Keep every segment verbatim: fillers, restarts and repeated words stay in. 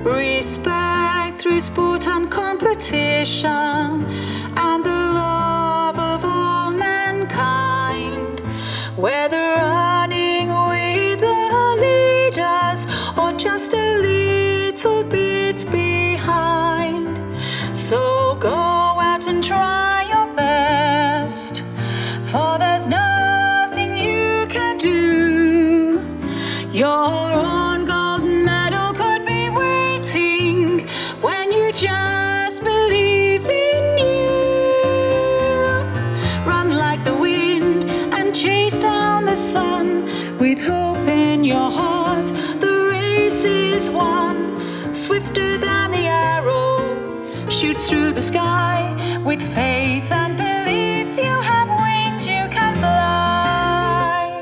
respect through sport and competition, and the love of all mankind. Whether running with the leaders or just a little bit behind. So go out and try your best, for there's nothing you can do. Your own gold medal could be waiting when you just believe in you. Run like the wind and chase down the sun with hope in your heart. The race is won. Swifter than the arrow shoots through the sky. With faith and belief, you have wings, you can fly.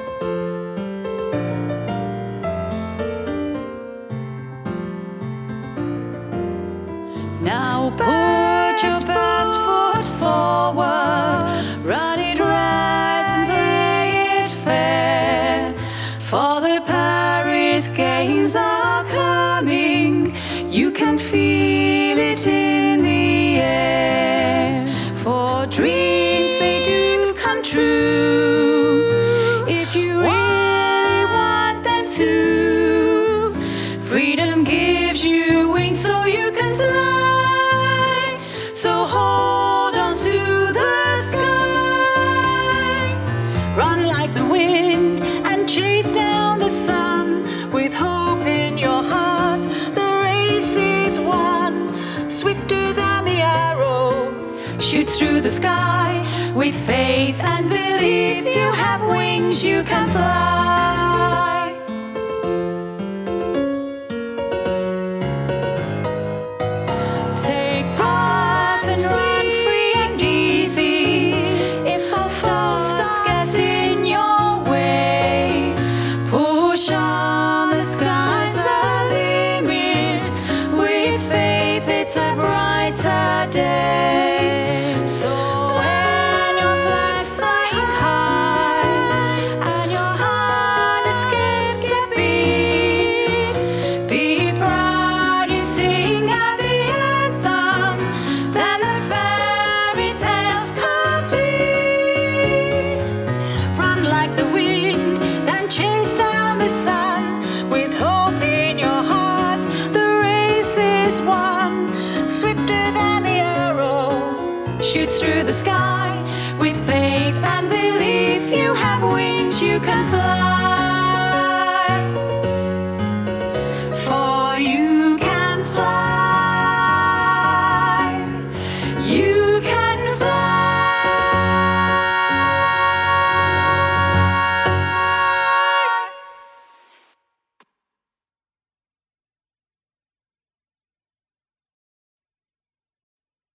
Now put your best foot forward, run it right and play it fair, for the Paris Games are coming. You can feel it in the air, for dreams they do come true if you really want them to. Freedom gives you wings so you can fly, so hold on to the sky. Run like the wind and chase down the sun with hope in your heart. The race is won. Swifter than the arrow shoots through the sky. With faith and belief, you have wings, you can fly. Take part and run free and easy. If all stars get in your way, push on, the sky's the limit. With faith, it's a brighter day. So when your flag's flying high and your heart skips a beat, be proud you sing out the anthems, then the fairy tale's complete. Run like the wind, then chase down the sun with hope in your heart. The race is won. Swifter than the arrow shoots through the sky. With faith and belief, you have wings, you can fly.